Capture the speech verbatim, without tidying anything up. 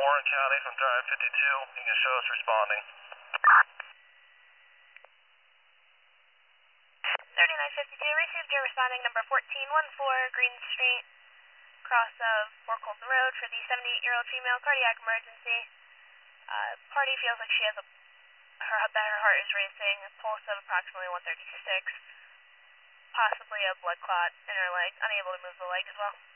Warren County from Drive fifty-two. You can show us responding. thirty-nine fifty-two, received your responding number fourteen fourteen Green Street, cross of Fort Colton Road for the seventy-eight-year-old female, cardiac emergency. Uh, party feels like she has a, her, that her heart is racing, a pulse of approximately one thirty-six, possibly a blood clot in her leg, unable to move the leg as well.